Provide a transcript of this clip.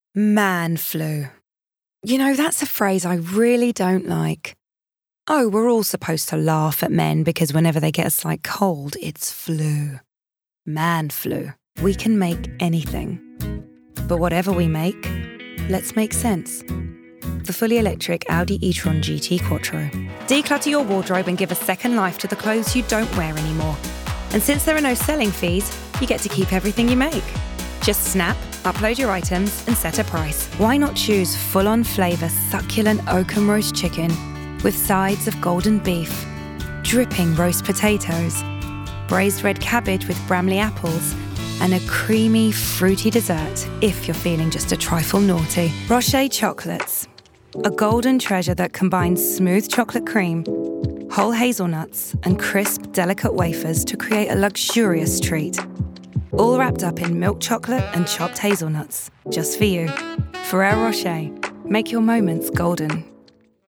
Man flu. You know, that's a phrase I really don't like. Oh, we're all supposed to laugh at men because whenever they get a slight cold, it's flu. Man flu. We can make anything. But whatever we make, let's make sense. The fully electric Audi e-tron GT Quattro. Declutter your wardrobe and give a second life to the clothes you don't wear anymore. And since there are no selling fees, you get to keep everything you make. Just snap, upload your items, and set a price. Why not choose full-on flavour succulent Oakham roast chicken with sides of golden beef, dripping roast potatoes, braised red cabbage with Bramley apples, and a creamy, fruity dessert if you're feeling just a trifle naughty. Rocher Chocolates. A golden treasure that combines smooth chocolate cream, whole hazelnuts, and crisp, delicate wafers to create a luxurious treat. All wrapped up in milk chocolate and chopped hazelnuts, just for you. Ferrero Rocher. Make your moments golden.